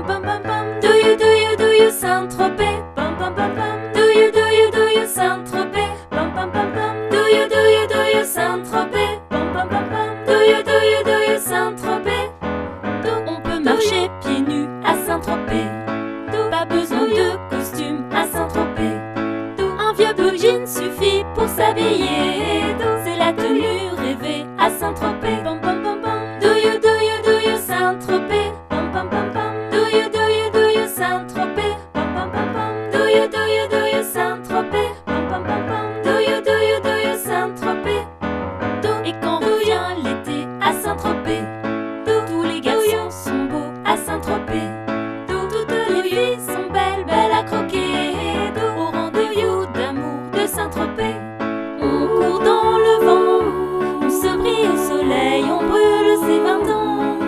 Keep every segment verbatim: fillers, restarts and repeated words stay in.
pam pam pam. Do you, do you, do you Saint-Tropez? Pam pam pam pam. Do you, do you, do you Saint-Tropez? Pam pam pam pam. Do you, do you, do you Saint-Tropez? Pam pam pam pam. Do you, do you, do you Saint-Tropez? On peut marcher pieds nus à Saint-Tropez. Pas besoin de costume à Saint-Tropez. Un vieux blue jean suffit pour s'habiller. C'est la tenue rêvée à Saint-Tropez. Pam pam pam pam. Do you, do you, do you Saint-Tropez? Pam pam pam pam. Do you, do you, do you Saint-Tropez? Pam pam pam pam. Do you, do you, do you Saint-Tropez? Pam pam pam pam. Do you, do you, do you Saint-Tropez? Et quand revient l'été à Saint-Tropez, tous les garçons sont beaux à Saint-Tropez. Toutes les filles sont belles, belles à croquer. Au rendez-vous d'amour de Saint-Tropez. On court dans le vent, on se brille au soleil, on brûle ses vingt ans.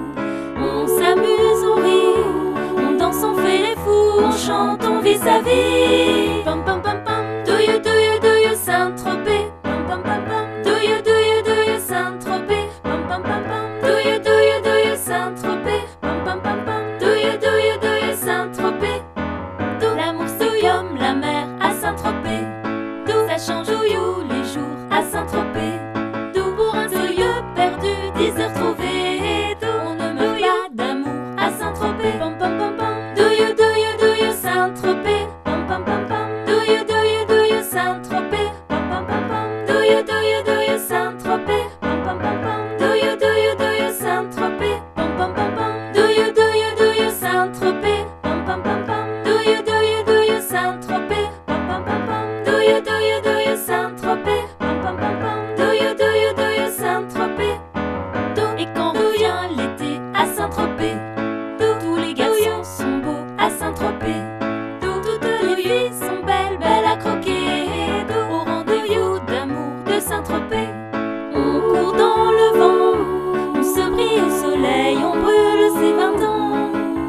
On s'amuse, on rit, on danse, on fait les fous, on chante, on vit sa vie. Pam pam pam pam. Do you, do you, do you Saint-Tropez? Pam pam pam pam. Do you, do you, do you Saint-Tropez? Pam pam pam pam. Do you, do you, do you Saint-Tropez? Pam pam pam pam. Do you, do you, do you Saint-Tropez? L'amour c'est comme la mer à Saint-Tropez. Ça change you les jours à Saint-Tropez. Pour un seul lieu perdu, dix heures trouvées. On ne meurt pas d'amour à Saint-Tropez. Pam pam pam pam. Do you, do you, do you Saint-Tropez? Pam pam pam pam. Do you, do you, do you Saint-Tropez? Pam pam pam pam. Do you, do you, do you Saint-Tropez? Pam pam pam pam. Do you, do you, do you Saint-Tropez? Pam pam pam pam. Do you, do you, do you Saint-Tropez? Pam pam pam pam. Do you, do you, do you Saint-Tropez? Pam pam pam pam. Do you, do you, do you Saint-Tropez? Pam pam pam pam. Do you, do you, do you Saint-Tropez? Et quand revient l'été à Saint-Tropez, tous les garçons sont beaux à Saint-Tropez. Toutes les filles sont belles, belles à croquer. Au rendez-vous d'amour de Saint-Tropez. On court dans le vent, on se brille au soleil, on brûle ses vingt ans.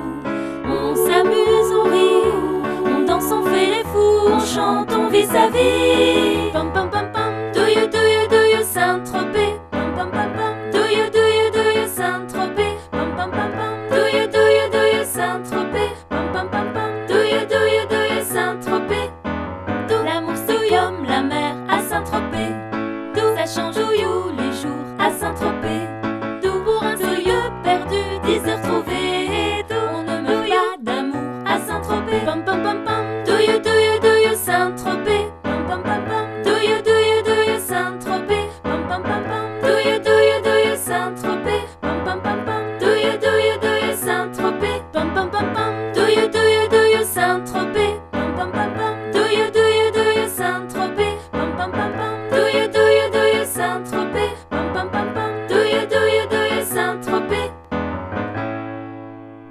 On s'amuse, on rit, on danse, on fait les fous, on chante, on vit sa vie. Pam pam pam pam. Do you, do you, do you Saint-Tropez? Pam pam pam pam. Do you, do you, do you Saint-Tropez? Pam pam pam pam. Do you, do you, do you Saint-Tropez? Pam pam pam pam. Do you, do you, do you Saint-Tropez? L'amour c'est comme la mer à Saint-Tropez. Ça change you les jours à Saint-Tropez. Pour un seul lieu perdu, dix heures trouvées. On ne meurt pas d'amour à Saint-Tropez. Pam pam pam pam. Do you, do you, do you Saint-Tropez? Pam pam pam pam. Do you, do you, do you Saint-Tropez? Pam pam pam pam. Do you, do you, do you Saint-Tropez? Pam pam pam pam. Do you, do you, do you Saint-Tropez? Pam pam pam pam.